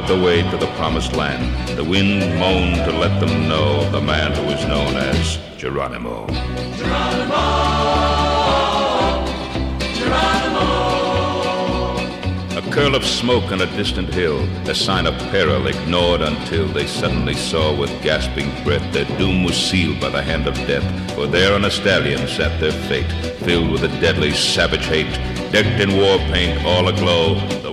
the way to the promised land. The wind moaned to let them know the man who was known as Geronimo. Geronimo, Geronimo. A curl of smoke on a distant hill, a sign of peril ignored until they suddenly saw with gasping breath their doom was sealed by the hand of death. For there on a stallion sat their fate, filled with a deadly savage hate, decked in war paint all aglow.